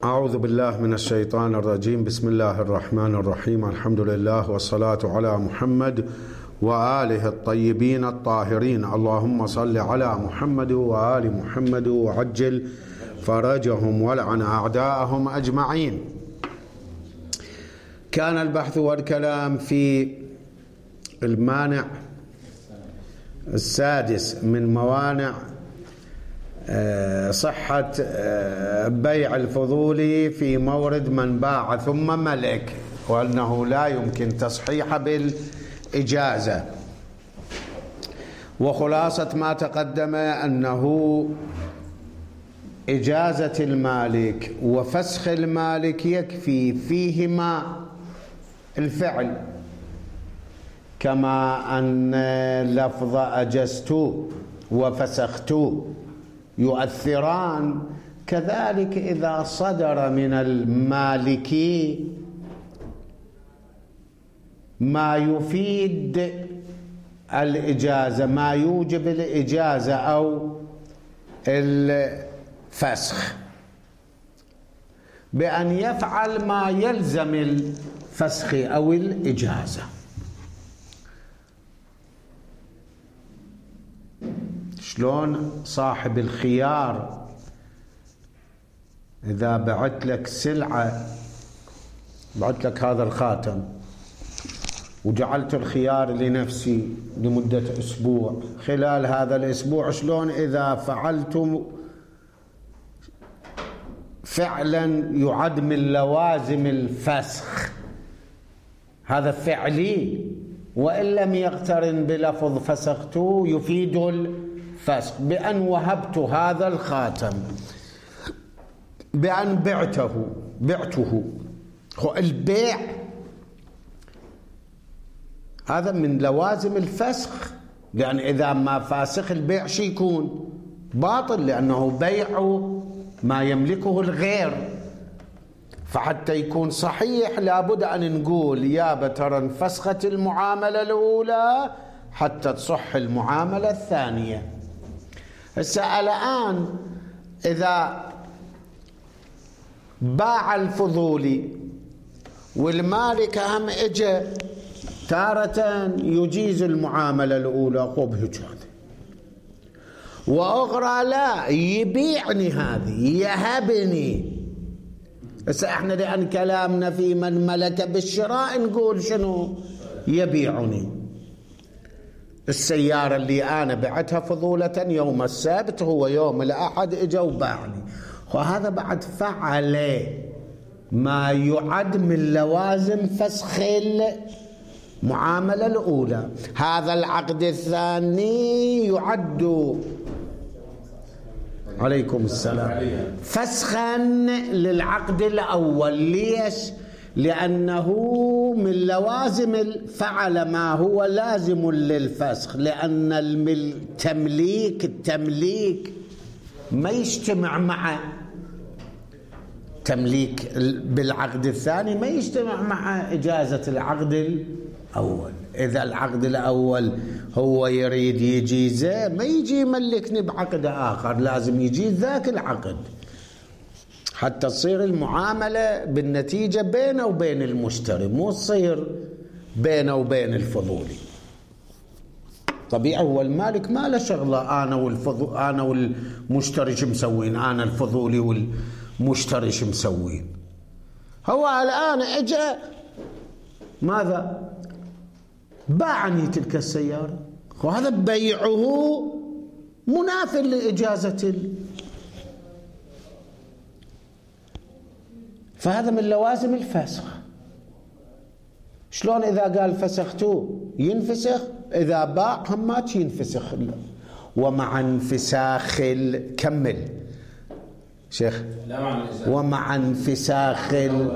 أعوذ بالله من الشيطان الرجيم. بسم الله الرحمن الرحيم. الحمد لله والصلاة على محمد وآله الطيبين الطاهرين. اللهم صل على محمد وآل محمد وعجل فرجهم ولعن أعداءهم أجمعين. كان البحث والكلام في المانع السادس من موانع صحة بيع الفضولي في مورد من باع ثم ملك، وأنه لا يمكن تصحيح بالإجازة. وخلاصة ما تقدم أنه إجازة المالك وفسخ المالك يكفي فيهما الفعل، كما أن لفظ أجزت وفسخت يؤثران، كذلك إذا صدر من المالك ما يفيد الإجازة، ما يوجب الإجازة أو الفسخ، بأن يفعل ما يلزم الفسخ أو الإجازة. شلون صاحب الخيار إذا بعت لك سلعة، بعت لك هذا الخاتم وجعلت الخيار لنفسي لمدة أسبوع، خلال هذا الأسبوع شلون إذا فعلتم فعلا يعد من لوازم الفسخ، هذا فعلي، وإن لم يقترن بلفظ فسخت يفيد الفسخ، بأن وهبت هذا الخاتم، بأن بعته. البيع هذا من لوازم الفسخ، لأن إذا ما فاسخ البيع شي يكون باطل، لأنه بيع ما يملكه الغير. فحتى يكون صحيح لابد أن نقول يا ترى انفسخت المعاملة الأولى حتى تصح المعاملة الثانية. هسه الآن إذا باع الفضولي والمالك هم اجى تارة يجيز المعاملة الأولى قبه هذا، وأخرى لا يبيعني هذه يهبني. هسه احنا لأن كلامنا في من ملك بالشراء نقول شنو؟ يبيعني. السيارة اللي أنا بعتها فضولة يوم السبت هو يوم الأحد اجى وباعني، وهذا بعد فعل ما يعد من لوازم فسخ المعاملة الأولى. هذا العقد الثاني يعد عليكم السلام فسخا للعقد الأول. ليش؟ لأنه من لوازم فعل ما هو لازم للفسخ، لأن التمليك ما يجتمع مع تمليك بالعقد الثاني، ما يجتمع مع إجازة العقد الأول. إذا العقد الأول هو يريد يجيزه ما يجي يملكني بعقد آخر، لازم يجيز ذاك العقد حتى تصير المعاملة بالنتيجة بينه وبين المشتري، مو تصير بينه وبين الفضولي. طبيعي هو المالك ما له شغلة أنا والمشتري شو مسوين، أنا الفضولي والمشتري شو مسوين. هو الآن اجى ماذا؟ باعني تلك السيارة، وهذا بيعه مناف لإجازة فهذا من لوازم الفسخ. شلون إذا قال فسختوه ينفسخ؟ إذا باع هم ما ينفسخ. ومع انفساخ كمل شيخ. ومع انفساخ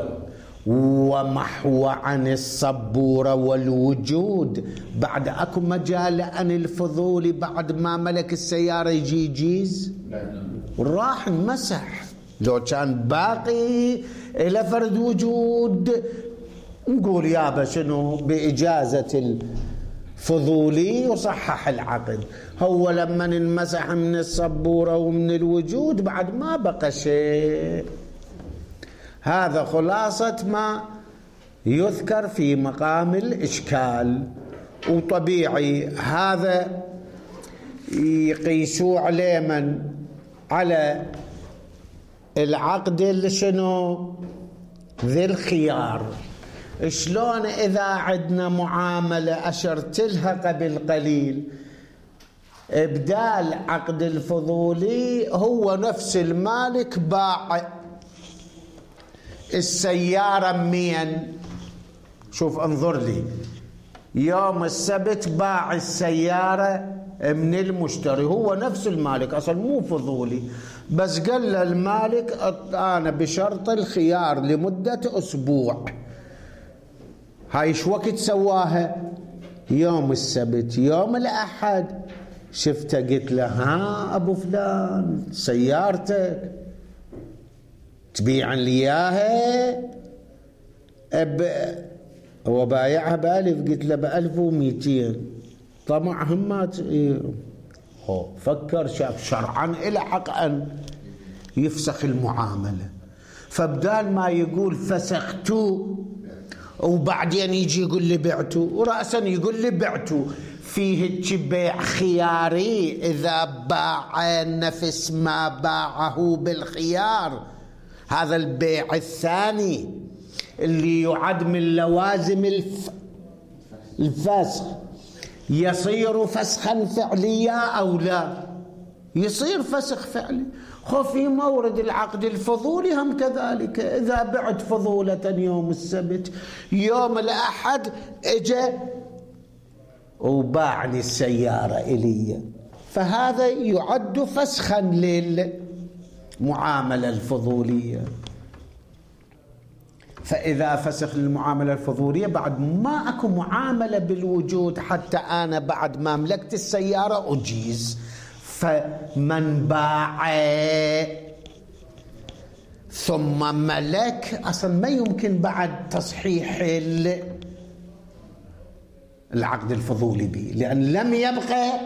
ومحو عن الصبورة والوجود، بعد أكو مجال أن الفضولي بعد ما ملك السيارة يجي يجيز؟ راح انمسح. لو كان باقي إلى فرد وجود نقول يابا شنو بإجازة الفضولي وصحح العقد. هو لما انمسح من الصبورة ومن الوجود بعد ما بقى شيء. هذا خلاصة ما يذكر في مقام الإشكال. وطبيعي هذا يقيسوا عليه من على العقد شنو ذي الخيار. شلون إذا عندنا معاملة أشرت لها قبل قليل، إبدال عقد الفضولي هو نفس المالك باع السيارة منين؟ شوف انظر لي، يوم السبت باع السيارة من المشتري، هو نفس المالك أصلا مو فضولي، بس قال المالك أنا بشرط الخيار لمدة أسبوع. هاي شو وقت سواها؟ يوم السبت. يوم الأحد شفته قلت له ها أبو فلان سيارتك تبيع لي إياها؟ هو بايعها ب1000، قلت له ب1200. طمع همات فكر شاف شرعا إلى حق أن يفسخ المعاملة، فبدال ما يقول فسختو وبعدين يجي يقول لي بعتو، ورأسا يقول لي بعتو، فيه بيع خياري. إذا باع نفس ما باعه بالخيار، هذا البيع الثاني اللي يعد من لوازم الفسخ يصير فسخا فعليا أو لا؟ يصير فسخ فعلي. في مورد العقد الفضولي هم كذلك، إذا بعت فضولة يوم السبت، يوم الأحد اجى وباعني السيارة إلي، فهذا يعد فسخا للمعاملة الفضولية. فإذا فسخ المعاملة الفضولية بعد ما أكو معاملة بالوجود، حتى أنا بعد ما ملكت السيارة أجيز. فمن باع ثم ملك أصلا ما يمكن بعد تصحيح العقد الفضولي به، لأن لم يبقى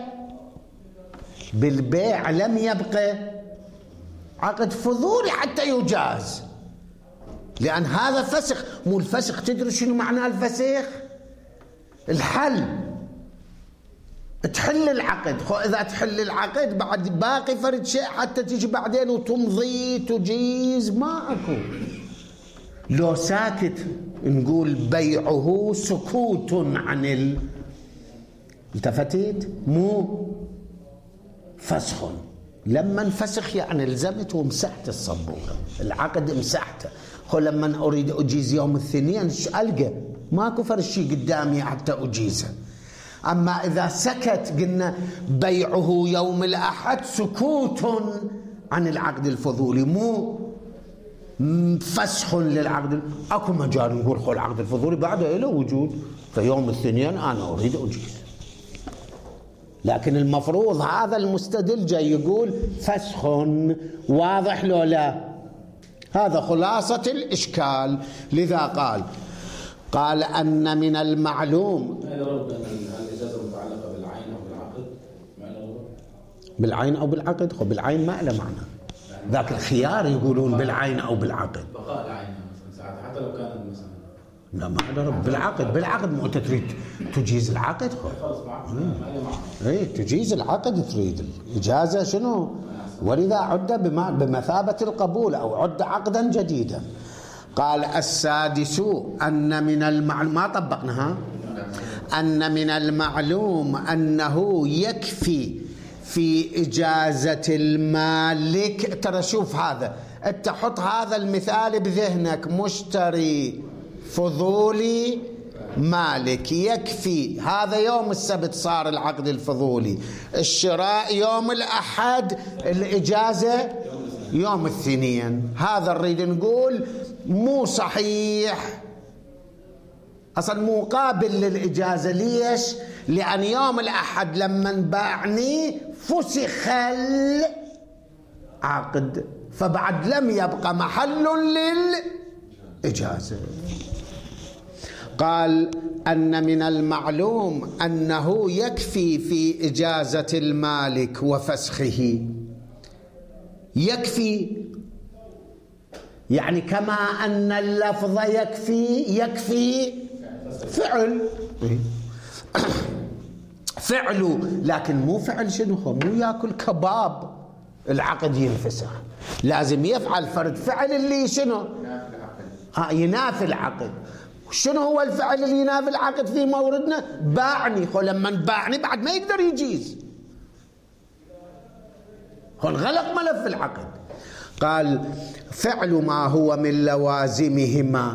بالبيع، لم يبقى عقد فضولي حتى يجاز، لأن هذا فسخ. مو الفسخ تدري شنو معنى الفسخ؟ الحل، تحل العقد. إذا تحل العقد بعد باقي فرد شيء حتى تيجي بعدين وتمضي تجيز، ما أكو. لو ساكت نقول بيعه سكوت عن التفتيت، مو فسخ. لما انفسخ يعني لزمت ومسحت الصبورة، العقد مسحته. لما أريد أجيز يوم الاثنين ألقى ماكو فرد شيء قدامي حتى أجيزه. أما إذا سكت قلنا بيعه يوم الأحد سكوت عن العقد الفضولي، مو فسخ للعقد. أكو مجال نقول العقد الفضولي بعده له وجود، فيوم الاثنين أنا أريد أجيز. لكن المفروض هذا المستدل جاي يقول فسخ. واضح لو لا؟ هذا خلاصة الإشكال. لذا قال أن من المعلوم الإجازة متعلقة بالعين أو بالعقد، بالعين أو بالعقد. بالعين ما له معنى، ذاك الخيار يقولون بالعين أو بالعقد. بقاء العين حتى لو كانت مثلا لا ما أدري. بالعقد مو تريد تجيز العقد. خلاص اي تجيز العقد، تريد الإجازة شنو؟ ولذا عد بمثابة القبول أو عد عقدا جديدا. قال السادس أن من المعلوم، ما طبقناها، أن من المعلوم أنه يكفي في إجازة المالك. ترى شوف هذا، أنت حط هذا المثال بذهنك، مشتري فضولي مالك، يكفي هذا يوم السبت صار العقد الفضولي، الشراء يوم الأحد، الإجازة يوم الاثنين. هذا نريد نقول مو صحيح أصلا، مو قابل للإجازة. ليش؟ لأن يوم الأحد لما باعني فسخ العقد، فبعد لم يبقى محل للإجازة. قال أن من المعلوم أنه يكفي في إجازة المالك وفسخه، يكفي يعني كما أن اللفظ يكفي فعل فعله، لكن مو فعل شنو؟ مو يأكل كباب العقد ينفسخ، لازم يفعل فرد فعل اللي شنو؟ ينافي العقد. شنو هو الفعل اللي ينافي العقد في موردنا؟ باعني. لما باعني بعد ما يقدر يجيز، انغلق ملف العقد. قال فعل ما هو من لوازمهما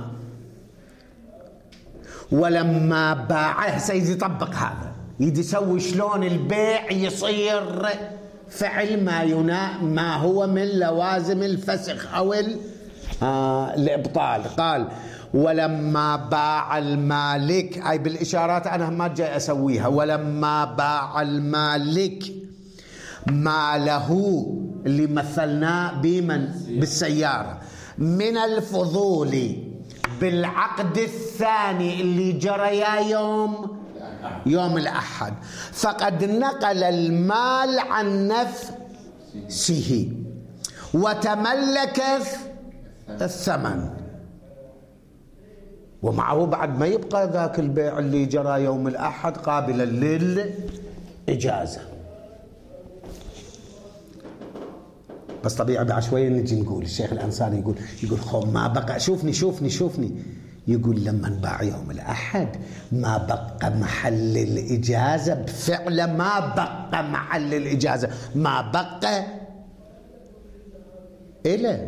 ولما باعه. سيدي يطبق هذا، يدي يسوي شلون البيع يصير فعل ما هو من لوازم الفسخ أو الإبطال. قال ولما باع المالك، أي بالإشارات أنا ما جاي أسويها، ولما باع المالك ماله اللي مثلناه بمن؟ بالسيارة، من الفضول بالعقد الثاني اللي جريا يوم الأحد، فقد نقل المال عن نفسه وتملك الثمن، ومعه بعد ما يبقى ذاك البيع اللي جرى يوم الأحد قابلا للإجازة. بس طبيعي بعد شوية نجي نقول الشيخ الأنصاري يقول خو ما بقى، شوفني يقول لما انباع يوم الأحد ما بقى محل الإجازة، بفعل ما بقى محل الإجازة، ما بقى إلى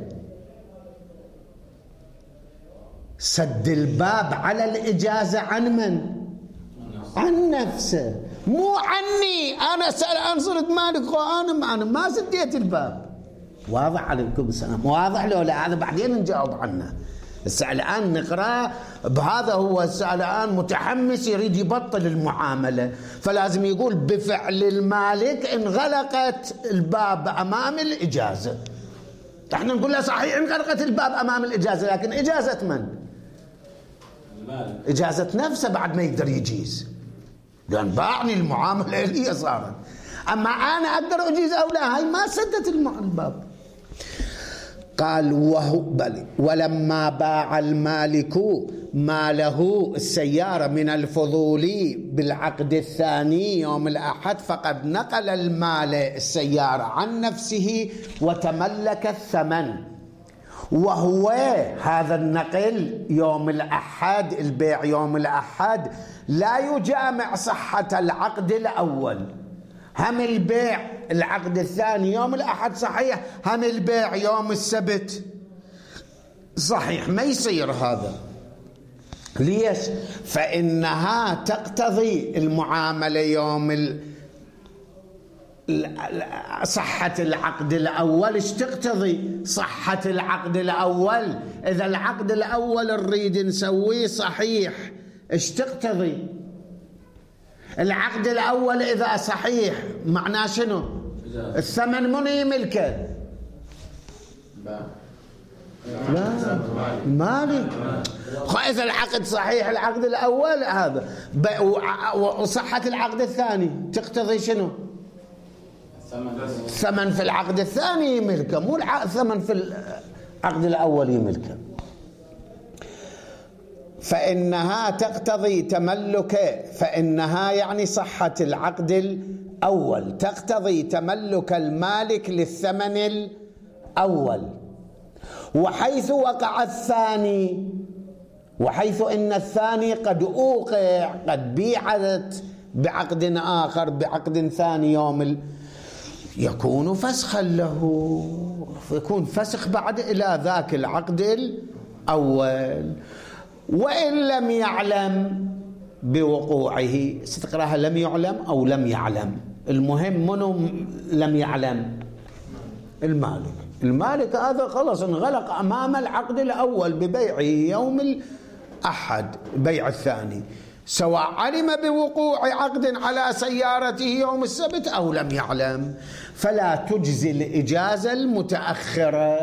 سد الباب على الإجازة عن من؟ عن نفسه، مو عني. أنا الآن صرت مالك وأنا ما سديت الباب. واضح عليكم السلام؟ واضح لو لا؟ هذا بعدين نجاوب عنه. الآن نقرأ بهذا. هو الآن متحمس يريد يبطل المعاملة، فلازم يقول بفعل المالك انغلقت الباب أمام الإجازة. احنا نقول له صحيح انغلقت الباب أمام الإجازة، لكن إجازة من؟ المالك. إجازة نفسه بعد ما يقدر يجيز، لأن باعني المعاملة اللي صارت. أما أنا أقدر أجيز أو لا، هاي ما سدت الباب. قال ولما باع المالك ماله السيارة من الفضول بالعقد الثاني يوم الأحد، فقد نقل المال السيارة عن نفسه وتملك الثمن. وهو هذا النقل يوم الأحد، البيع يوم الأحد لا يجامع صحة العقد الأول. هم البيع العقد الثاني يوم الأحد صحيح، هم البيع يوم السبت صحيح، ما يصير هذا. ليش؟ فإنها تقتضي المعاملة يوم صحة العقد الأول. إيش تقتضي صحة العقد الأول؟ إذا العقد الأول نريد نسويه صحيح، إيش تقتضي؟ العقد الأول إذا صحيح معناه شنو؟ الثمن من يملكه؟ لا، مالك. إذا العقد صحيح العقد الأول هذا، وصحة العقد الثاني تقتضي شنو؟ الثمن في العقد الثاني يملكه، مو الثمن في العقد الأول يملكه. فإنها تقتضي تملك، فإنها يعني صحة العقد الأول تقتضي تملك المالك للثمن الأول. وحيث وقع الثاني، وحيث إن الثاني قد أوقع، قد بيعت بعقد آخر، بعقد ثاني يوم يكون فسخا له، يكون فسخ بعد إلى ذاك العقد الأول. وإن لم يعلم بوقوعه، ستقراها لم يعلم أو لم يعلم، المهم منو لم يعلم؟ المالك هذا خلص انغلق أمام العقد الأول ببيعه يوم الأحد، بيع الثاني، سواء علم بوقوع عقد على سيارته يوم السبت أو لم يعلم، فلا تجزي الإجازة المتأخرة،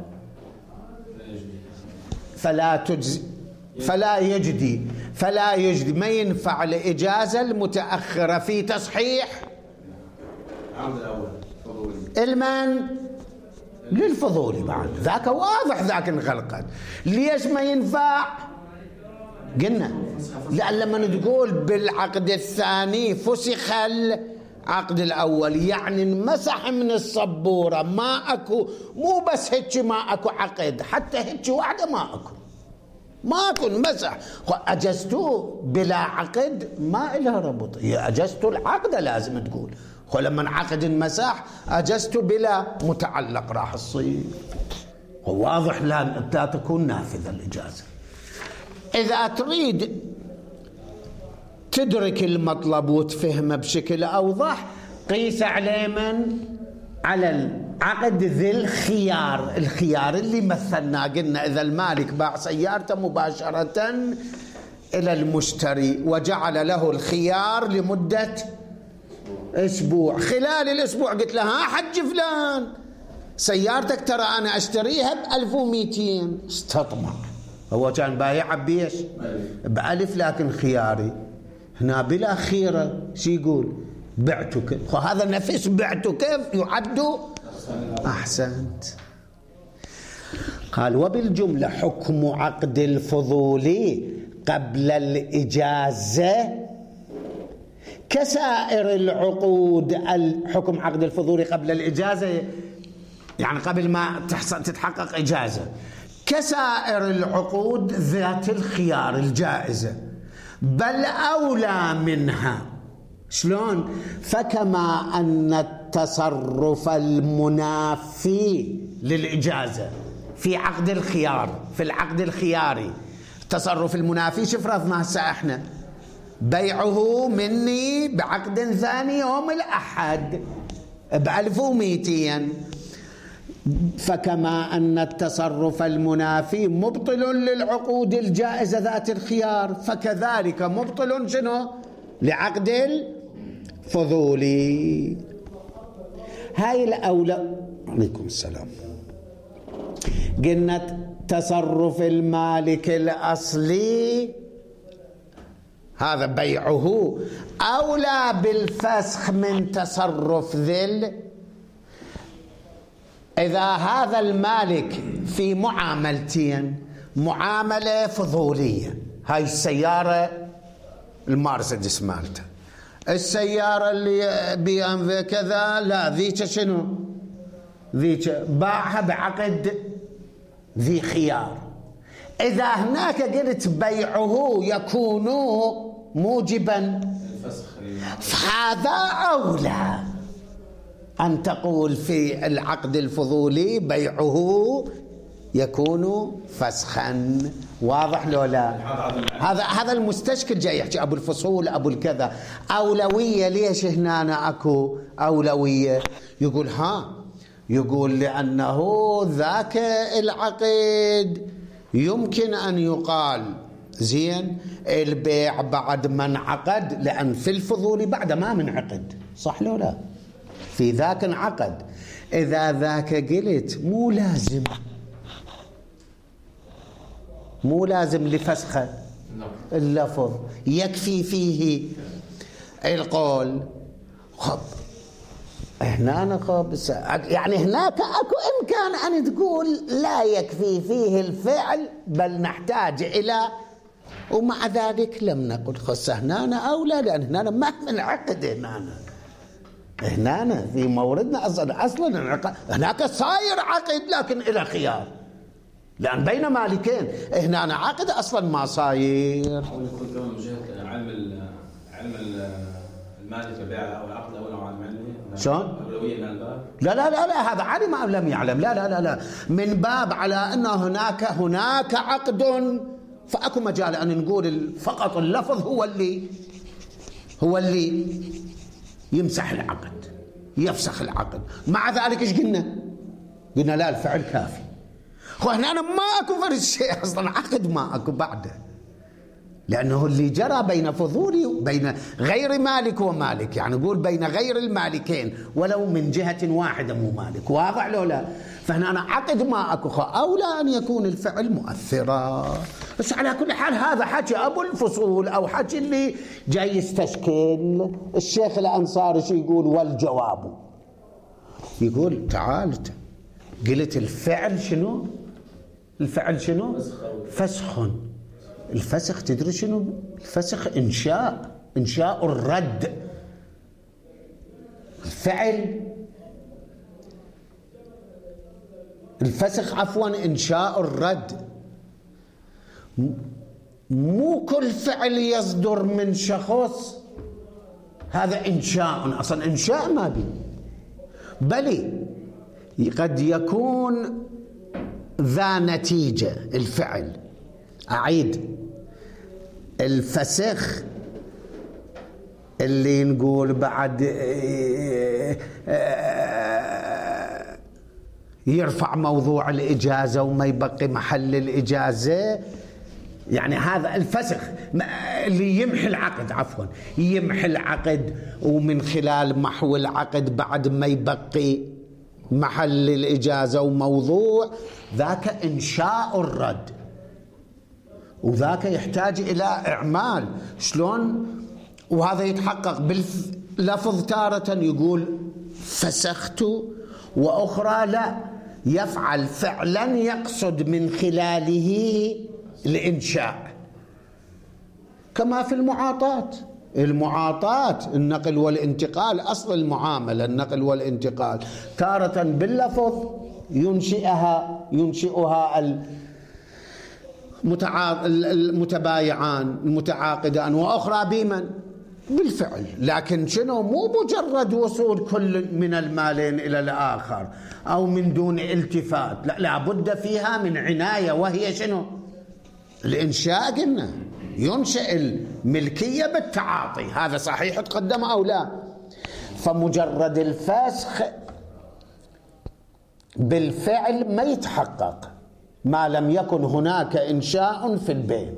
فلا يجدي ما ينفع الإجازة المتأخرة في تصحيح العقد الأول. للفضولي بعد ذاك واضح ذاك انغلقت. ليش ما ينفع؟ قلنا لأن لما تقول بالعقد الثاني فسخ العقد الأول يعني انمسح من الصبورة، ما أكو، مو بس هيك ما أكو عقد، حتى هيك واحدة ما أكو انمسح. أجزتوه بلا عقد ما إلها ربط، أجزتوا العقد لازم تقول لما عقد انمسح أجزته بلا متعلق راح تصير واضح. لا تكون نافذة الإجازة. إذا تريد تدرك المطلب وتفهمه بشكل أوضح قيس عليه على العقد ذي الخيار. الخيار اللي مثلنا قلنا إذا المالك باع سيارته مباشرة إلى المشتري وجعل له الخيار لمدة أسبوع، خلال الأسبوع قلت له ها حج فلان سيارتك ترى أنا أشتريها ب1200، استطمع. هو كان بايعها بيش ب1000 لكن خياري، هنا بلا خيرة شي يقول بعتك، هذا نفس بعتك يعد أحسنت. قال وبالجملة حكم عقد الفضول قبل الإجازة كسائر العقود. الحكم عقد الفضول قبل الإجازة يعني قبل ما تتحقق إجازة، كسائر العقود ذات الخيار الجائزة بل أولى منها. شلون؟ فكما أن التصرف المنافي للإجازة في عقد الخيار، في العقد الخياري التصرف المنافي شو فرضنا هسه احنا؟ بيعه مني بعقد ثاني يوم الأحد ب1200. فكما أن التصرف المنافي مبطل للعقود الجائزة ذات الخيار فكذلك مبطل شنو؟ لعقد الفضولي. هاي الأولى. عليكم السلام. قلنا تصرف المالك الأصلي هذا بيعه أولى بالفسخ من تصرف ذل. إذا هذا المالك في معاملتين، معاملة فضولية، هاي السيارة المرسيدس مالته، السيارة اللي بي ام في كذا، لا ذيك شنو؟ ذيك باعها بعقد ذي خيار. إذا هناك قلت بيعه يكون موجبا فهذا أولى أن تقول في العقد الفضولي بيعه يكون فسخا. واضح لو لا؟ هذا المستشكل جاي يحكي أبو الفصول أبو الكذا. أولوية ليش هنا أنا أكو أولوية؟ يقول لأنه ذاك العقد يمكن أن يقال زين البيع بعد ما انعقد، لأن في الفضولي بعد ما منعقد، صح لو لا؟ في ذاك انعقد. إذا ذاك قلت مو لازم لفسخ اللفظ، يكفي فيه القول. هنا يعني هناك اكو امكان ان تقول لا يكفي فيه الفعل بل نحتاج الى، ومع ذلك لم نقل خص هنا اولى، لان هنا ما منعقد. هنا في موردنا اصلا هناك صاير عقد لكن الى خيار، لان بين مالكين. هنا عقد اصلا ما صاير. يكون كمان من جهه علم المالك البيع او العقد الاول او علم علمه. شلون؟ اولويه من الباب. لا هذا علم ام لم يعلم؟ لا من باب على ان هناك عقد، فاكو مجال ان نقول فقط اللفظ هو اللي يمسح العقد، يفسخ العقد. مع ذلك ايش قلنا لا الفعل كافي. هنا ما اكو فرق شيء اصلا، عقد ما اكو بعده، لانه اللي جرى بين فضولي وبين غير مالك ومالك، يعني نقول بين غير المالكين ولو من جهة واحدة مو مالك. واضح لو لا؟ فهنا عقد ما اكو، اولى ان يكون الفعل مؤثرا. بس على كل حال هذا حكي ابو الفصول او حكي اللي جاي يستشكل. الشيخ الانصاري شو يقول؟ والجواب يقول تعال قلت الفعل شنو؟ الفعل شنو؟ فسخ. الفسخ تدري شنو؟ الفسخ إنشاء الرد. الفعل الفسخ عفوا إنشاء الرد. مو كل فعل يصدر من شخص هذا إنشاء، أصلا إنشاء ما بي، بل قد يكون ذا نتيجة. الفعل أعيد، الفسخ اللي نقول بعد يرفع موضوع الإجازة وما يبقي محل الإجازة، يعني هذا الفسخ اللي يمحي العقد، عفوا يمحي العقد، ومن خلال محو العقد بعد ما يبقي محل الإجازة وموضوع، ذاك إنشاء الرد، وذاك يحتاج إلى إعمال. شلون؟ وهذا يتحقق باللفظ، تارة يقول فسخت وأخرى لا، يفعل فعلا يقصد من خلاله الإنشاء، كما في المعاطاة النقل والانتقال، أصل المعاملة النقل والانتقال، تارة باللفظ ينشئها المتبايعان المتعاقدان، وأخرى بمن؟ بالفعل. لكن شنو؟ مو مجرد وصول كل من المالين إلى الآخر أو من دون التفات، لا، لابد فيها من عناية، وهي شنو؟ الإنشاء. قلنا ينشئ الملكية بالتعاطي، هذا صحيح تقدم أو لا؟ فمجرد الفسخ بالفعل ما يتحقق ما لم يكن هناك إنشاء في البين.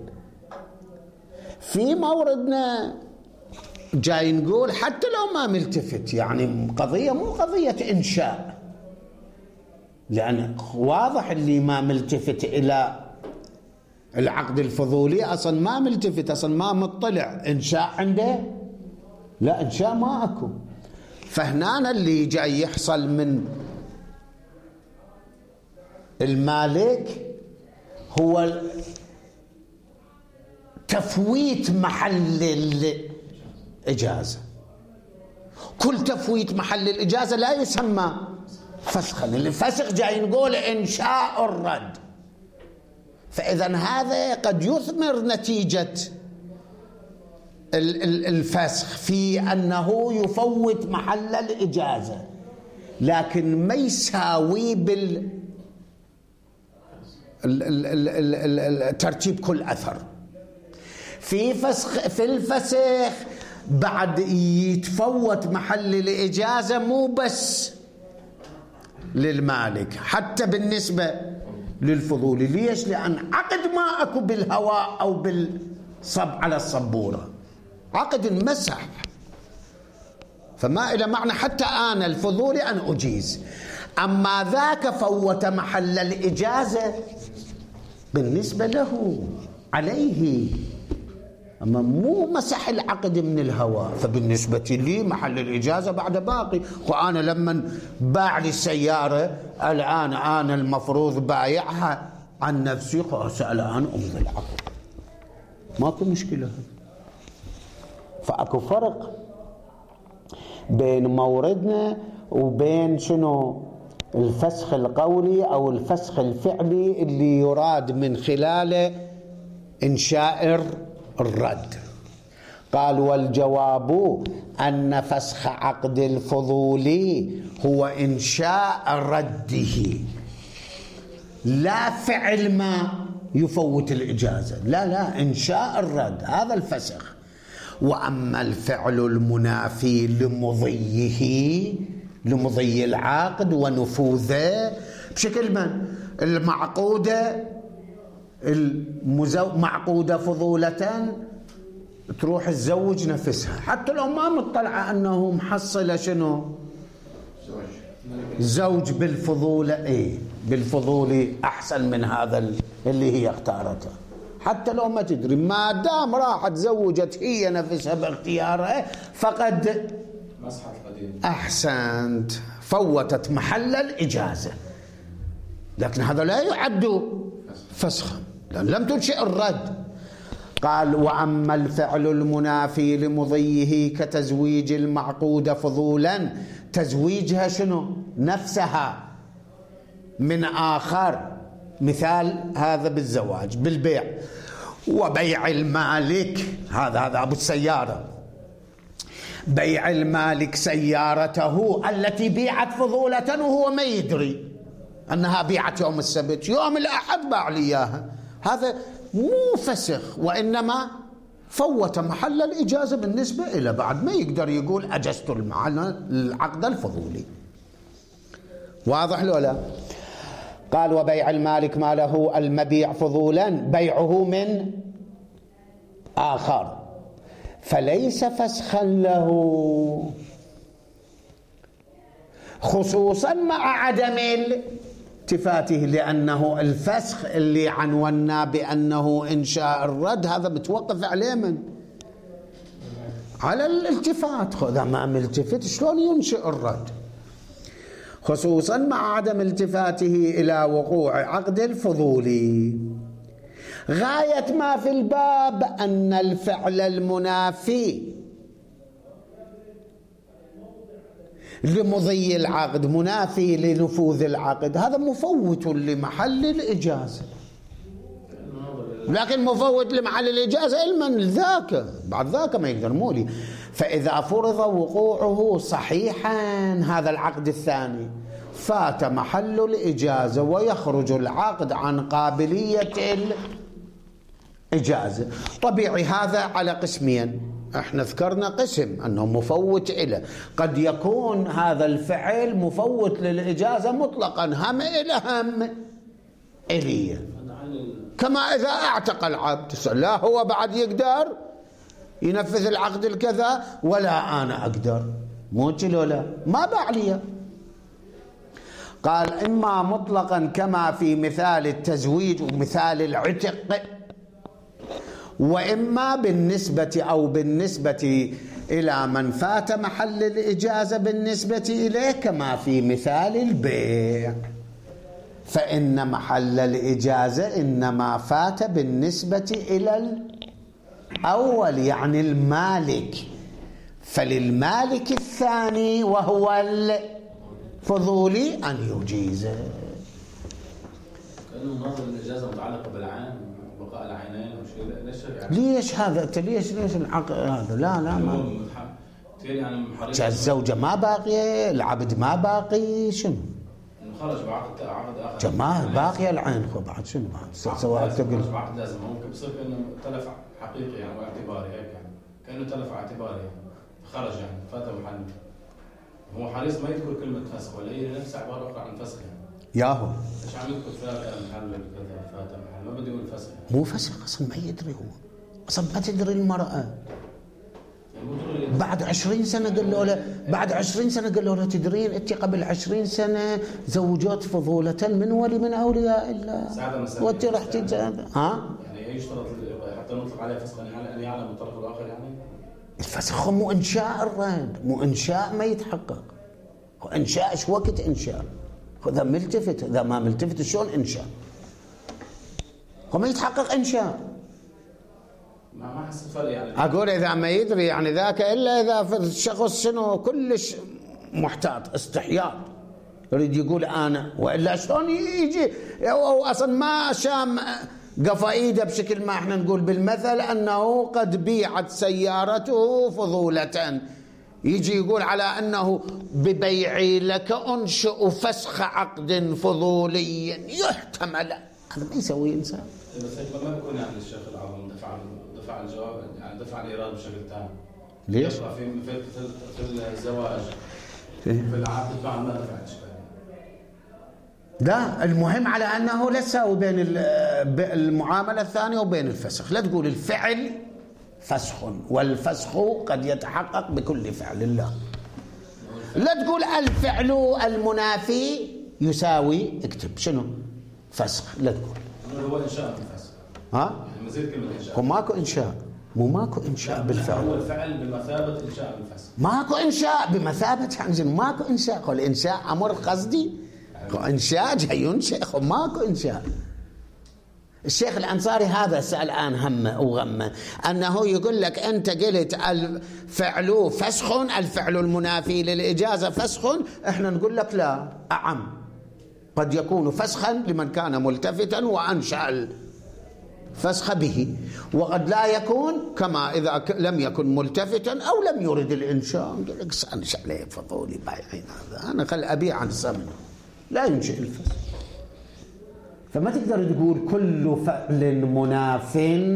في موردنا جاي نقول حتى لو ما ملتفت، يعني قضية مو قضية إنشاء، لأن واضح اللي ما ملتفت إلى العقد الفضولي أصلا ما ملتفت، أصلا ما مطلع، إنشاء عنده؟ لا، إنشاء ما أكو. فهنا اللي جاي يحصل من المالك هو تفويت محل الإجازة. كل تفويت محل الإجازة لا يسمى فسخا. الفسخ جاي نقول إنشاء الرد. فإذا هذا قد يثمر نتيجة الفسخ في أنه يفوت محل الإجازة، لكن ما يساوي ترتيب كل أثر. في الفسخ بعد يتفوت محل الإجازة مو بس للمالك، حتى بالنسبة للفضولي. ليش؟ لأن عقد ما أكو بالهواء أو بالصب على الصبورة، عقد انمسح، فما إلى معنى حتى أنا الفضولي أن أجيز. أما ذاك فوت محل الإجازة بالنسبة له عليه، أما مو مسح العقد من الهواء. فبالنسبة لي محل الإجازة بعد باقي، وأنا لما باع لي السيارة الآن أنا المفروض بايعها عن نفسي، خلاص الآن أمضي العقد، ماكو مشكلة. فأكو فرق بين موردنا وبين شنو؟ الفسخ القولي أو الفسخ الفعلي اللي يراد من خلاله إنشاء الرد. قال: والجواب أن فسخ عقد الفضولي هو إنشاء رده، لا فعل ما يفوت الإجازة، لا إنشاء الرد، هذا الفسخ. وأما الفعل المنافي لمضي العقد ونفوذه بشكل من معقودة فضولة، تروح تزوج نفسها حتى لو ما مطلعة أنه محصلة شنو زوج بالفضولة، بالفضولي أحسن من هذا اللي هي اختارته، حتى لو ما تدري، ما دام راحت زوجت هي نفسها باختيارها فقد، أحسنت، فوتت محل الإجازة. لكن هذا لا يعد فسخا لأن لم تنشئ الرد. قال وأما الفعل المنافي لمضيه كتزويج المعقود فضولا، تزويجها شنو؟ نفسها من آخر، مثال هذا بالزواج بالبيع. وبيع المالك، هذا أبو السيارة، بيع المالك سيارته التي بيعت فضولة وهو ما يدري أنها بيعت يوم السبت، يوم الأحد باع لي إياها، هذا مو فسخ وإنما فوت محل الإجازة بالنسبة إلى بعد ما يقدر يقول أجزت العقد الفضولي. واضح لو لا؟ قال وبيع المالك ماله المبيع فضولا بيعه من آخر فليس فسخا له، خصوصا مع عدم التفاته، لأنه الفسخ اللي عنونا بأنه إنشاء الرد هذا متوقف عليه من؟ على الالتفات. إذا ما ملتفت شلون ينشئ الرد؟ خصوصا مع عدم التفاته إلى وقوع عقد الفضولي. غاية ما في الباب أن الفعل المنافي لمضي العقد منافي لنفوذ العقد، هذا مفوت لمحل الإجازة، لكن مفوت لمحل الإجازة علما ذاك، بعد ذاك ما يقدر مولي. فإذا فرض وقوعه صحيحا هذا العقد الثاني فات محل الإجازة ويخرج العقد عن قابلية الإجازة. طبيعي هذا على قسمين، احنا ذكرنا قسم أنه مفوت إلى، قد يكون هذا الفعل مفوت للإجازة مطلقا هم إلى هم إليه، كما إذا اعتق العبد لا هو بعد يقدر ينفذ العقد الكذا ولا أنا أقدر، مو ولا ما باع لي. قال إما مطلقا كما في مثال التزويج ومثال العتق، وإما بالنسبة أو بالنسبة إلى من فات محل الإجازة بالنسبة إليه كما في مثال البيع، فإن محل الإجازة إنما فات بالنسبة إلى الأول يعني المالك، فللمالك الثاني وهو الفضولي أن يجيزه. كأنه ناظر الإجازة متعلقة بالعين بقاء العينين أو شيء. ليش هذا؟ أنت ليش العقد هذا؟ لا ما يعني الزوجة ما باقية، العبد ما باقي، شنو؟ خرج بعقد آخر جماعة باقية العين خو بعد شنو بعد سواء تقول بعقد لازم ممكن بصير إنه تلف حقيقي يعني واعتباري هيك يعني كأنه تلف اعتباري يعني خرج يعني فات محل. هو حريص ما يذكر كلمة فسخ ولا هي نفس عبارة أخرى عن فسخ يعني. ياهو ايش عم يذكر فات محل كذا فات محل ما بدي يقول فسخ يعني. مو فسخ أصلا ما يدري هو أصلا ما تدري المرأة بعد 20 سنة قالوا له بعد 20 سنة قالوا له تدرين أنت قبل 20 سنة زوجات فضولة من ولي من أولياء الله وأنت رح تتزوج يعني يشترط حتى نطلق عليه فسخا يعني أن يعلم الطرف الآخر يعني. الفسخ مو إنشاء الرد، مو إنشاء ما يتحقق، إنشاء إيش وقت إنشاء؟ إذا ملتفت إذا ما ملتفت شلون إنشاء؟ هو ما يتحقق إنشاء. ما حسيت فرق يعني. أقول إذا ما يدري يعني ذاك إلا إذا في الشخص شنو كلش محتاط استحياط يريد يقول أنا، وإلا شلون يجي أو أصلا ما شام قفا إيده بشكل ما إحنا نقول بالمثل أنه قد بيعت سيارته فضولة، يجي يقول على أنه ببيعي لك أنشئ فسخ عقد فضولي يحتمل، هذا ما يسوي إنسان. بس ما بيكون يعني الشيخ العظيم دفع الجواب يعني دفع الإيراد بشكل تام. ليش؟ في الزواج في العقد دفع ما دفع الشيء. لا المهم على أنه لا تساوي بين المعاملة الثانية وبين الفسخ، لا تقول الفعل فسخ والفسخ قد يتحقق بكل فعل الله، لا تقول الفعل المنافي يساوي اكتب شنو فسخ، لا تقول هو إنشاء الفسخ يعني مزيد كلمة إنشاء، هو ماكو إنشاء، ماكو إنشاء بالفعل، هو الفعل بمثابة إنشاء الفسخ، ماكو إنشاء بمثابة يعني ماكو إنشاء، هو الإنشاء أمر قصدي إنشاء جاي ينشئ، ماكو إنشاء. الشيخ الأنصاري هذا سأل الآن همه وغمه، أنه يقول لك أنت قلت الفعل فسخ، الفعل المنافي للإجازة فسخ، إحنا نقول لك لا، أعم، قد يكون فسخا لمن كان ملتفتا وأنشأ الفسخ به، وقد لا يكون كما إذا لم يكن ملتفتا أو لم يرد الإنشاء. نقول لك سأنشأ عليه فضولي بايعين هذا، أنا خل أبيع عن ثمنه، لا ينشئ الفسخ. فما تقدر تقول كل فعل مناف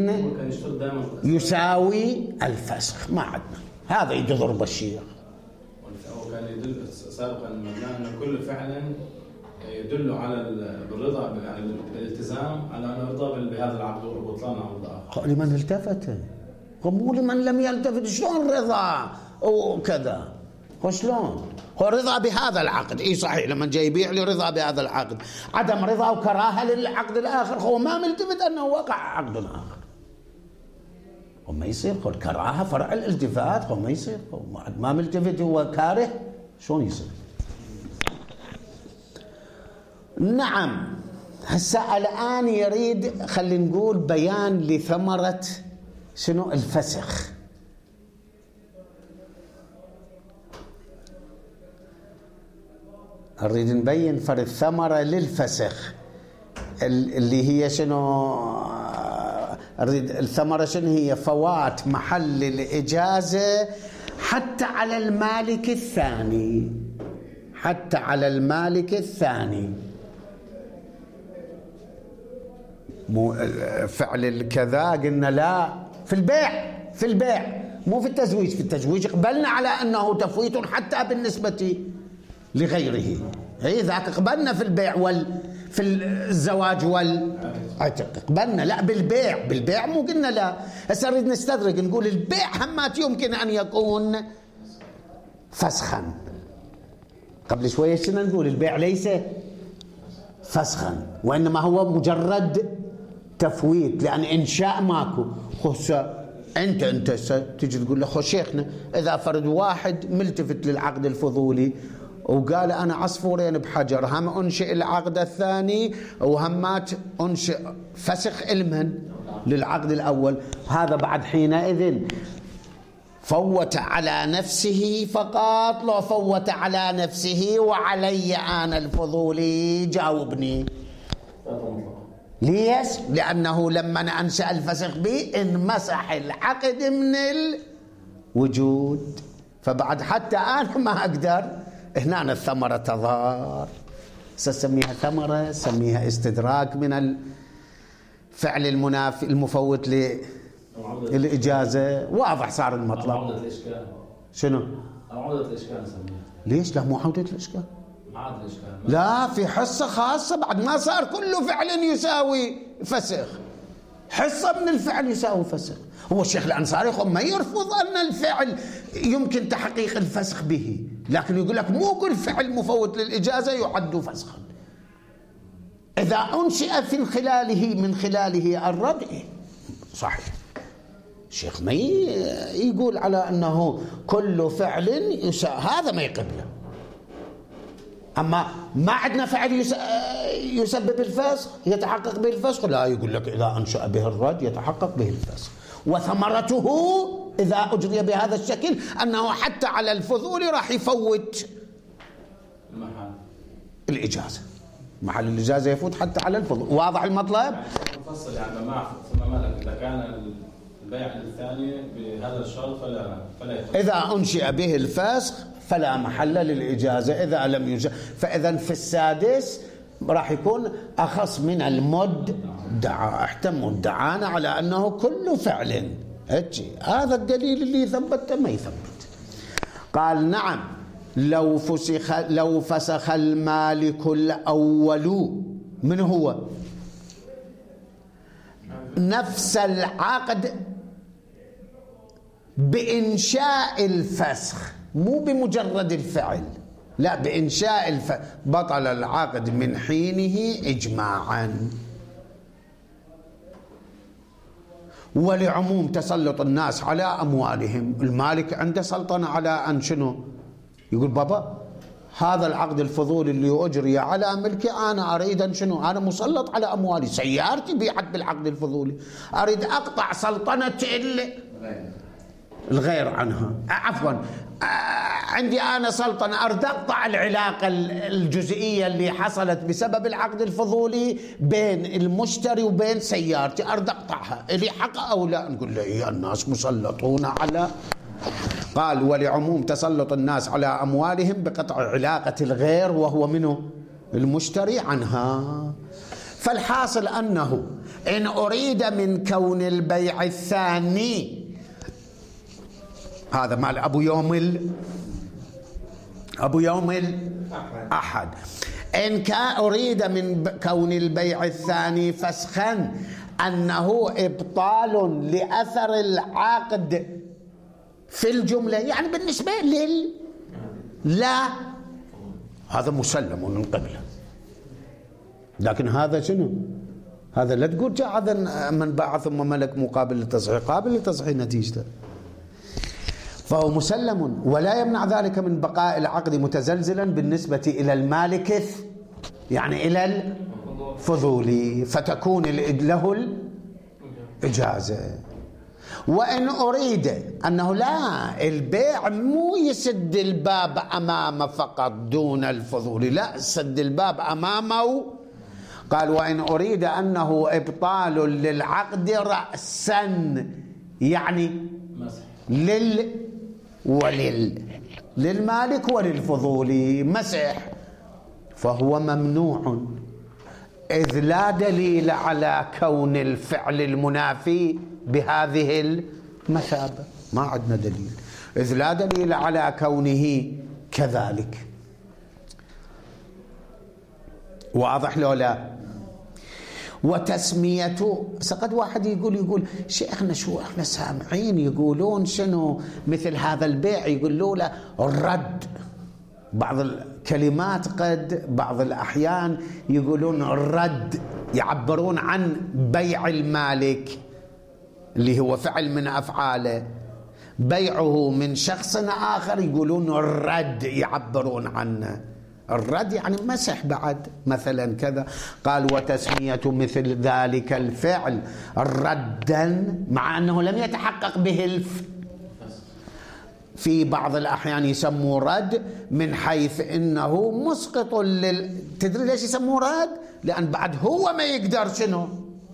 يساوي الفسخ، ما عندنا هذا يضرب الشيخ. وكان يدل سابقا أن كل فعل يدل على بالرضا، يعني بالالتزام على أن يرضى بهذا العقد وبطلان عقد آخر. لمن التفت، مو لمن لم يلتفت. شلون رضا وكذا؟ وشلون؟ هو رضا بهذا العقد، اي صحيح، لما جاي يبيع لي رضا بهذا العقد، عدم رضا وكراهه للعقد الاخر، هو ما ملتفت انه وقع عقد اخر. وما يصير، هو الكراهه فرع الالتفات، هو ما يصير، هو ما ملتفت هو كاره، شلون يصير؟ نعم. هسه الان يريد خلينا نقول بيان لثمره شنو الفسخ. نريد نبين فرق ثمرة للفسخ اللي هي شنو. نريد الثمرة شنو هي؟ فوات محل الإجازة حتى على المالك الثاني، حتى على المالك الثاني. مو فعل الكذا قلنا لا في البيع، في البيع مو في التزويج. في التزويج قبلنا على أنه تفويت حتى بالنسبة لغيره، ذاك قبلنا في البيع في الزواج والعتق قبلنا. لا بالبيع، بالبيع مو قلنا لا. هسه نريد نستدرك نقول البيع همات يمكن أن يكون فسخا. قبل شوية شنا نقول البيع ليس فسخا، وإنما هو مجرد تفويت، لأن إنشاء ماكو. أنت تجي تقول له خو شيخنا إذا فرد واحد ملتفت للعقد الفضولي وقال أنا عصفورين بحجر، هم أنشئ العقد الثاني وهمات أنشئ فسخ علما للعقد الأول، هذا بعد حينئذ فوت على نفسه فقط. لو فوت على نفسه وعلي أنا الفضولي، جاوبني. ليش؟ لأنه لما أنشأ الفسخ به انمسح العقد من الوجود، فبعد حتى أنا ما أقدر. هنا الثمرة تظهر، سميها ثمرة، سميها استدراك من الفعل المنافي المفوت للإجازة. واضح صار المطلب. عودة الإشكال. شنو؟ عودة الإشكال نسميها. ليش؟ لا مو عودة الإشكال. عودة الإشكال. لا، في حصة خاصة بعد ما صار كل فعل يساوي فسخ، حصة من الفعل يساوي فسخ. هو الشيخ الأنصاري ما يرفض أن الفعل يمكن تحقيق الفسخ به، لكن يقول لك مو كل فعل مفوت للإجازة يعد فسخا. إذا أنشئ من خلاله الرد، صحيح. الشيخ ما يقول على أنه كل فعل هذا ما يقبله. أما ما عندنا فعل يسبب الفسخ يتحقق به الفسخ، لا، يقول لك إذا أنشأ به الرد يتحقق به الفسخ. وثمرته إذا أجري بهذا الشكل أنه حتى على الفضول راح يفوت الإجازة، محل الإجازة يفوت حتى على الفضول. واضح المطلب؟ مفصل يعني مع ثم مالك إذا كان البيع الثاني بهذا الشرط فلا يفسخ. إذا أنشئ به الفسخ فلا محل للإجازة، إذا لم ينشأ. فإذا في السادس راح يكون أخص من المدعى، احتموا الدعانا على أنه كل فعل. هذا الدليل اللي يثبت ما يثبت. قال نعم لو فسخ المالك الأول. من هو؟ نفس العقد بإنشاء الفسخ، مو بمجرد الفعل، لا، بإنشاء بطل العقد من حينه إجماعا. ولعموم تسلط الناس على أموالهم، المالك عنده سلطنة على أن شنو؟ يقول بابا هذا العقد الفضولي اللي أجري على ملكي أنا أريد أن شنو؟ أنا مسلط على أموالي، سيارتي بيعت بالعقد الفضولي، أريد أقطع سلطنة الغير عنها، عفوا عندي أنا سلطنة أريد أقطع العلاقة الجزئية اللي حصلت بسبب العقد الفضولي بين المشتري وبين سيارتي، أريد أقطعها، إلي حق أو لا؟ نقول له إيه، الناس مسلطون على. قال ولعموم تسلط الناس على أموالهم بقطع علاقة الغير وهو منه المشتري عنها. فالحاصل أنه إن أريد من كون البيع الثاني، هذا مال أبو يوم الأحد، إن كان أريد من كون البيع الثاني فسخا أنه إبطال لأثر العقد في الجملة، يعني بالنسبة لا، هذا مسلم من قبله. لكن هذا شنو؟ هذا لا تقول جاء هذا من باع ثم ملك مقابل للتصحيح، قابل للتصحيح نتيجته، فهو مسلم، ولا يمنع ذلك من بقاء العقد متزلزلا بالنسبة إلى المالك، يعني إلى الفضولي، فتكون له الإجازة. وإن أريد أنه لا، البيع مو يسد الباب أمامه فقط دون الفضولي، لا، سد الباب أمامه. قال وإن أريد أنه إبطال للعقد رأسا، يعني للمالك وللفضولي مسح، فهو ممنوع، إذ لا دليل على كون الفعل المنافي بهذه المثابة، ما عندنا دليل، إذ لا دليل على كونه كذلك. واضح لو لا؟ وتسميته، قد واحد يقول شيخنا شو احنا سامعين يقولون شنو مثل هذا البيع، يقولوا له الرد، بعض الكلمات قد بعض الأحيان يقولون الرد، يعبرون عن بيع المالك اللي هو فعل من أفعاله، بيعه من شخص آخر يقولون الرد، يعبرون عنه الرد يعني مسح بعد مثلا كذا. قال وتسمية مثل ذلك الفعل ردا، مع أنه لم يتحقق به في بعض الأحيان يسموه رد من حيث إنه مسقط تدري ليش يسموه رد؟ لأن بعد هو ما يقدر شنو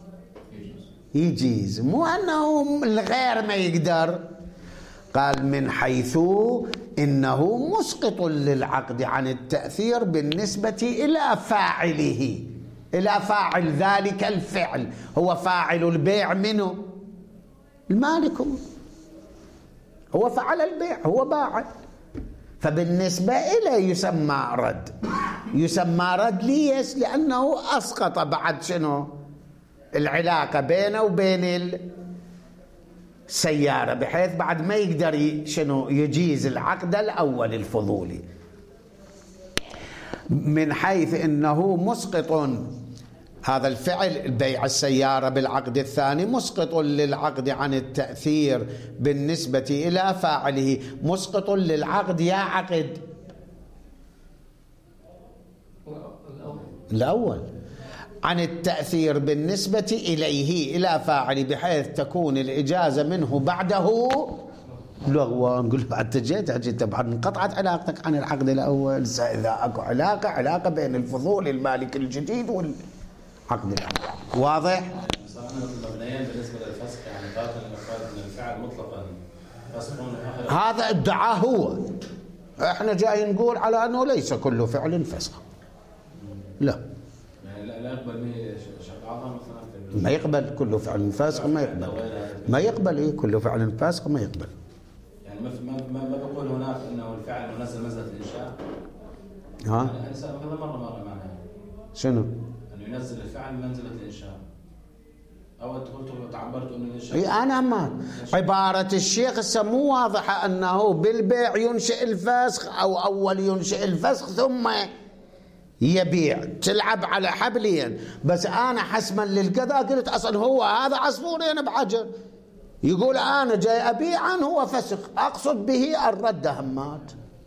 يجيز، مو أنه الغير ما يقدر. قال من حيث إنه مسقط للعقد عن التأثير بالنسبة إلى فاعله، إلى فاعل ذلك الفعل، هو فاعل البيع منه المالك، هو فعل البيع، هو باع، فبالنسبة إليه يسمى رد. يسمى رد ليش؟ لأنه أسقط بعد شنو العلاقة بينه وبين السيارة، بحيث بعد ما يقدر شنو يجيز العقد الأول الفضولي، من حيث إنه مسقط هذا الفعل بيع السيارة بالعقد الثاني مسقط للعقد عن التأثير بالنسبة إلى فاعله، مسقط للعقد يا عقد الأول عن التأثير بالنسبة إليه إلى فاعله، بحيث تكون الإجازة منه بعده لغوا. نقول بعد جيت بعد انقطعت علاقتك عن العقد الأول، إذا أكو علاقة بين الفضول المالك الجديد والعقد الأول. واضح؟ مبنيين بالنسبة للفسخ، يعني قاتل من الفعل مطلقا فسخون، هذا ادعاه هو، احنا جاي نقول على أنه ليس كل فعل فسخ، لا لا يقبل شرعها مثلا، ما يقبل كل فعل فاسق، ما يقبل إيه كل فعل فاسق ما يقبل. يعني ما بقول هناك انه الفعل منزل منزلة الانشاء، ها يعني كذا مرة معناه شنو؟ انه ينزل الفعل منزلة الانشاء، او قلت تعبرت انه الانشاء. اي انا ما عبارة الشيخ مو واضحة انه بالبيع ينشئ الفسخ او اول ينشئ الفسخ ثم يبيع، تلعب على حبلين. بس أنا حسما للكذا قلت أصلا هو هذا عصفورين بعجل، يقول أنا جاي أبيعا هو فسخ، أقصد به الرد همات،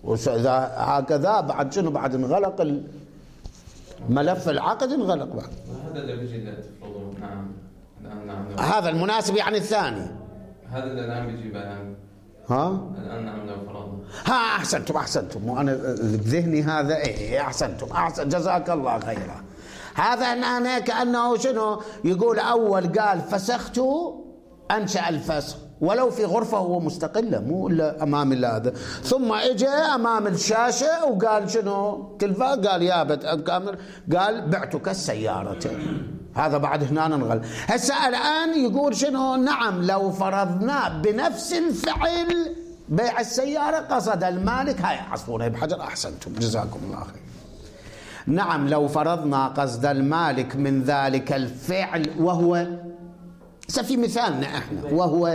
وإذا هكذا بعد شنو بعد انغلق ملف العقد انغلق بعد. هذا اللي بيجي تفرضه. نعم. هذا المناسب يعني الثاني. هذا اللي الآن بيجي الآن. الآن نعم لو فرضنا. أحسنتم وأنا بذهني هذا أحسنتم جزاك الله خيرا. هذا أنا كأنه شنو يقول أول قال فسخت أنشأ الفسخ ولو في غرفة هو مستقلة مو إلا أمام هذا، ثم إجا أمام الشاشة وقال شنو تلفا قال يا كامل قال بعتك السيارة. هذا بعد هنا ننغل. هسه الآن يقول شنو نعم لو فرضنا بنفس الفعل بيع السيارة قصد المالك. هاي عصفورة بحجر. أحسنتم جزاكم الله خير. نعم لو فرضنا قصد المالك من ذلك الفعل وهو في مثالنا احنا وهو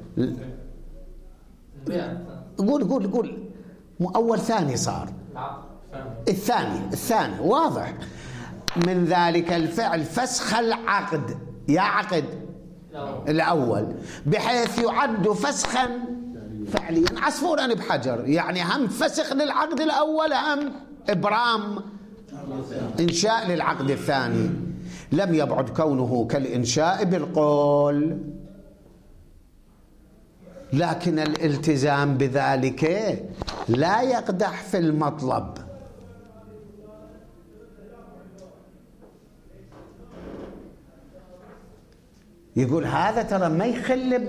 قول مو أول ثاني صار الثاني واضح من ذلك الفعل فسخ العقد يا عقد الأول بحيث يعد فسخا فعليا. عصفورا بحجر يعني هم فسخ للعقد الأول هم إبرام إنشاء للعقد الثاني. لم يبعد كونه كالإنشاء بالقول، لكن الالتزام بذلك لا يقدح في المطلب. يقول هذا ترى ما يخلي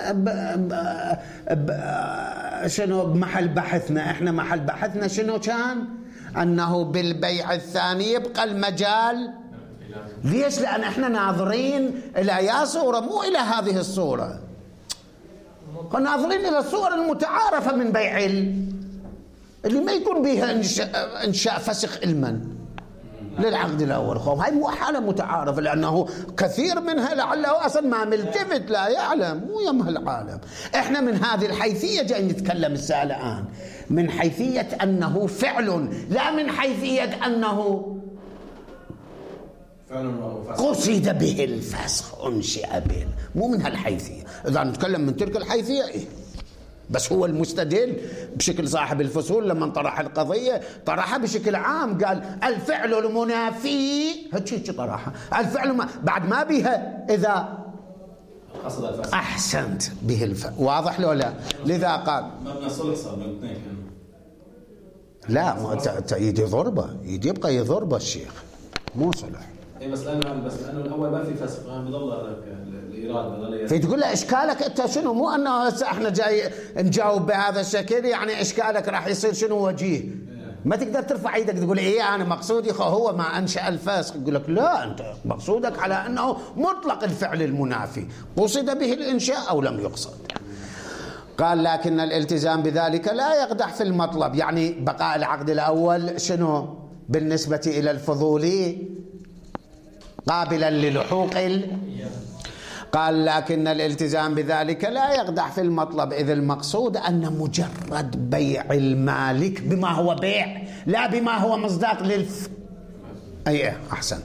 شنو بمحل بحثنا. احنا محل بحثنا شنو كان؟ أنه بالبيع الثاني يبقى المجال. ليش؟ لأن احنا ناظرين إلى يا صورة مو إلى هذه الصورة، ناظرين إلى الصور المتعارفة من بيع اللي ما يكون بها إنشاء فسخ علما للعقد الأول. هاي مو حالة متعارفة لأنه كثير منها لعله أصلا ما ملتفت لا يعلم مو يمه العالم. احنا من هذه الحيثية جاي نتكلم الآن من حيثية أنه فعل لا من حيثية أنه قصد به الفسخ أنشئ به، مو من هالحيثية. إذا نتكلم من تلك الحيثية بس هو المستدل بشكل صاحب الفصول لما طرح القضية طرحها بشكل عام قال الفعل المنافي هيك طرحها الفعل بعد ما بها إذا قصد الفسخ. أحسنت به الفعل. واضح لو لا؟ لذا قال مبنى صلح صار بالاثنين. لا يجي ضربة يبقى يضرب الشيخ مو صلح. بس لانه الاول ما في فسخ بضل الايراد في تقول له اشكالك انت شنو؟ مو انه هسه احنا جاي نجاوب بهذا الشكل يعني اشكالك راح يصير شنو وجيه. ما تقدر ترفع ايدك تقول انا مقصودي هو ما انشا الفسخ. يقول لك لا انت مقصودك على انه مطلق الفعل المنافي قصد به الانشاء او لم يقصد. قال لكن الالتزام بذلك لا يقدح في المطلب، يعني بقاء العقد الاول شنو بالنسبه الى الفضولي قابلا للحوق قال لكن الالتزام بذلك لا يقدح في المطلب إذ المقصود أن مجرد بيع المالك بما هو بيع لا بما هو مصداق أحسنت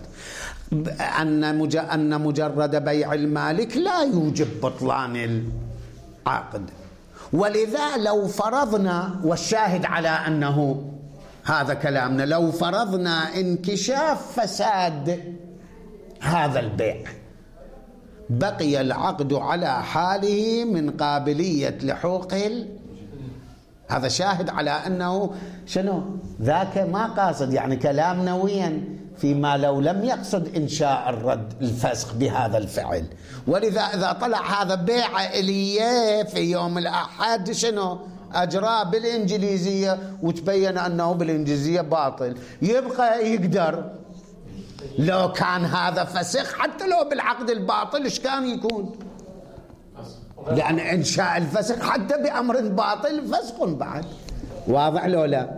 أن مجرد بيع المالك لا يوجب بطلان العقد. ولذا لو فرضنا والشاهد على أنه هذا كلامنا لو فرضنا انكشاف فساد هذا البيع بقي العقد على حاله من قابلية لحوق هذا شاهد على أنه شنو ذاك ما قاصد يعني كلام نويا فيما لو لم يقصد إنشاء الرد الفسخ بهذا الفعل. ولذا إذا طلع هذا بيع إليه في يوم الأحد شنو أجراه بالإنجليزية وتبين أنه بالإنجليزية باطل يبقى يقدر لو كان هذا فسخ حتى لو بالعقد الباطل إيش كان يكون؟ لأن إنشاء الفسخ حتى بأمر باطل فسخ بعد. واضح لو لا؟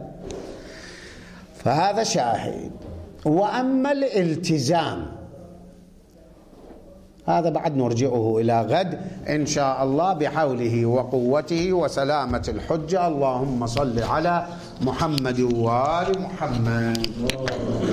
فهذا شاهد. وأما الالتزام هذا بعد نرجعه إلى غد إن شاء الله بحوله وقوته وسلامة الحجة. اللهم صل على محمد وآل محمد.